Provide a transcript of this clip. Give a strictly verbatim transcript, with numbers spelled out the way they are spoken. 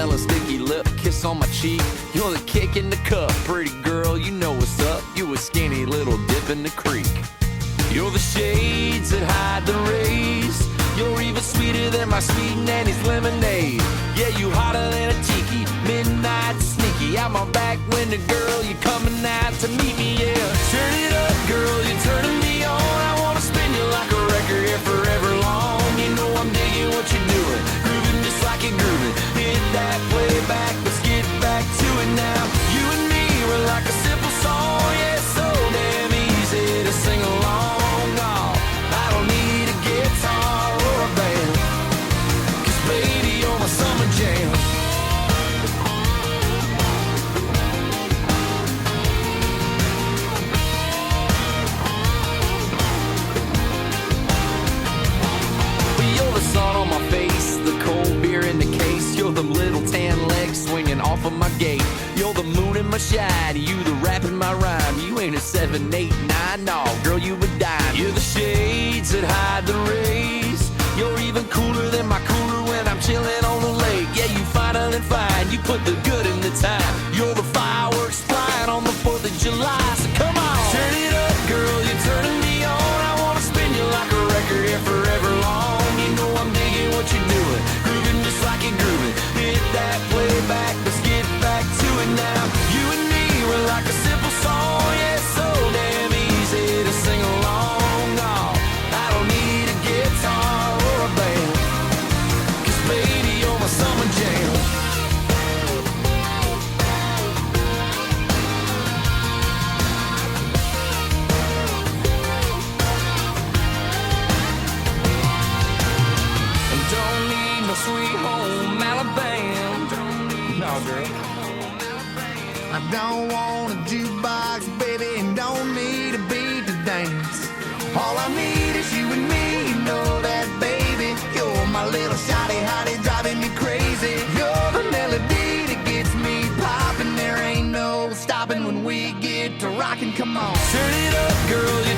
watermelon, sticky lip, kiss on my cheek. You're the kick in the cup, pretty girl, you know what's up. You a skinny little dip in the creek. You're the shades that hide the rays. You're even sweeter than my sweet nanny's lemonade. Yeah, you hotter than a tiki, midnight sneaky. Out my back window, girl, you coming out to meet me, yeah. Turn it up, girl, you're turning me on. I wanna spin you like a record here forever long. You know I'm digging what you're doing, grooving just like you're grooving. Hit that playback, let's get back to it now. You and me, we're like a simple song, yeah, so damn easy to sing along. Oh, I don't need a guitar or a band, 'cause baby, you're my summer jam. You're the sun on my face, the cold beer in the case. You're them little tan legs swinging off of my gate. You're the moon in my shine, you the rap in my rhyme. You ain't a seven, eight, nine, no, girl, you a dime. You're the shades that hide the rays. You're even cooler than my cooler when I'm chilling on the lake. Yeah, you finer than fine, you put the good in the time. You're the fireworks flying on the fourth of July, so come on. Turn it up, girl, you're turning me on. I wanna spin you like a record here forever long. You know I'm digging what you're doing, grooving just like you're grooving. Hit that playback, let's get back to it now. You and me, we're like a simple song, yeah, so damn easy to sing along. Oh, I don't need a guitar or a band, 'cause baby, you're my summer jam. Don't need no sweet home Alabama. No, girl. I don't want a jukebox, baby, and don't need a beat to dance. All I need is you and me, you know that, baby. You're my little shawty hottie, driving me crazy. You're the melody that gets me popping. There ain't no stopping when we get to rockin'. Come on, Turn it up, girl.